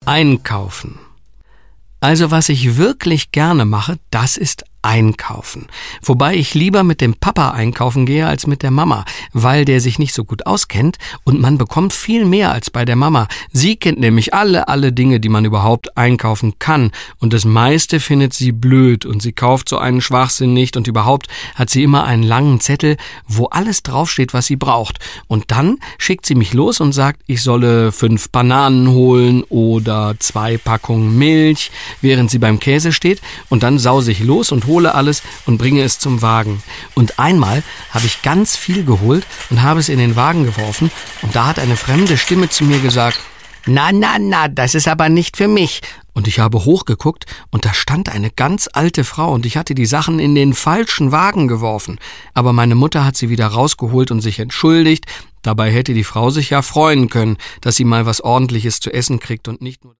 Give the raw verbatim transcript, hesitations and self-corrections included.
Einkaufen. Also was ich wirklich gerne mache, das ist Einkaufen. Wobei ich lieber mit dem Papa einkaufen gehe als mit der Mama, weil der sich nicht so gut auskennt und man bekommt viel mehr als bei der Mama. Sie kennt nämlich alle, alle Dinge, die man überhaupt einkaufen kann und das meiste findet sie blöd und sie kauft so einen Schwachsinn nicht und überhaupt hat sie immer einen langen Zettel, wo alles draufsteht, was sie braucht. Und dann schickt sie mich los und sagt, ich solle fünf Bananen holen oder zwei Packungen Milch, während sie beim Käse steht und dann sause ich los und hole alles und bringe es zum Wagen. Und einmal habe ich ganz viel geholt und habe es in den Wagen geworfen und da hat eine fremde Stimme zu mir gesagt, na, na, na, das ist aber nicht für mich. Und ich habe hochgeguckt und da stand eine ganz alte Frau und ich hatte die Sachen in den falschen Wagen geworfen. Aber meine Mutter hat sie wieder rausgeholt und sich entschuldigt. Dabei hätte die Frau sich ja freuen können, dass sie mal was Ordentliches zu essen kriegt und nicht nur